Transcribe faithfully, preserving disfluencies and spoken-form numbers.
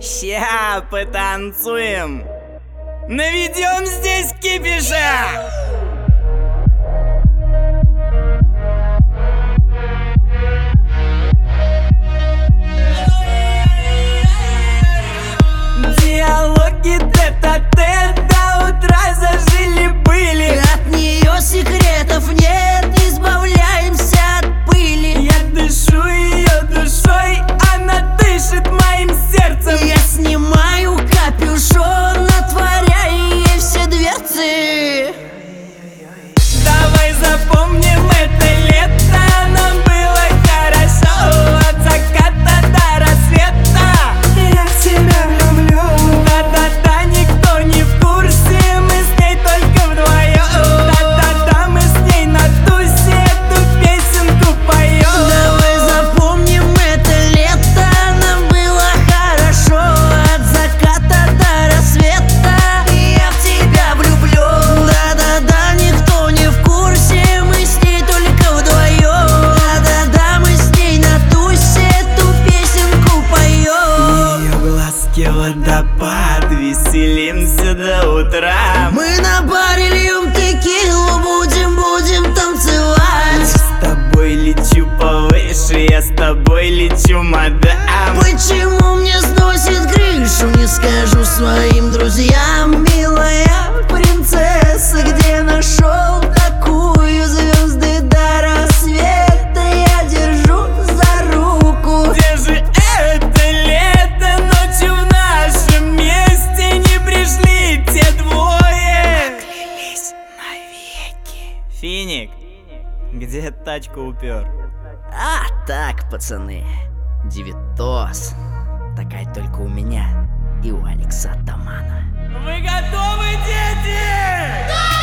Ща потанцуем, наведем здесь кипиша. Диалоги тет-а-тет до утра зажили-были. От нее секретов нет, избавляемся от пыли. Я дышу ее душой, она дышит моим сердцем. Я снимаю капюшон, отворяя ей все дверцы. Давай запомним это лето, нам было хорошо. От заката до рассвета я в тебя люблю. Да-да-да, никто не в курсе, мы с ней только вдвоем. Да-да-да, мы с ней на тусе эту песенку поем. Давай запомним это лето, нам было хорошо. От заката до рассвета я в тебя влюблю. Да-да-да, никто не в курсе, мы с ней только вдвоем. Да-да-да, мы с ней на тусе эту песенку поем. Ее глазки водопад, веселимся до утра. Мы на баре льем текилу, будем, будем танцевать. С тобой лечу повыше, я с тобой лечу, мадам. Почему мне сносит крышу, не скажу своим друзьям. Милая принцесса, где нашел такую? Звезды до рассвета я держу за руку. Где же это лето? Ночью в нашем месте не пришли те двое. Поклялись навеки. Финик, где тачку упер? А так, пацаны, девятос. Такая только у меня и у Алекса Атамана. Вы готовы, дети?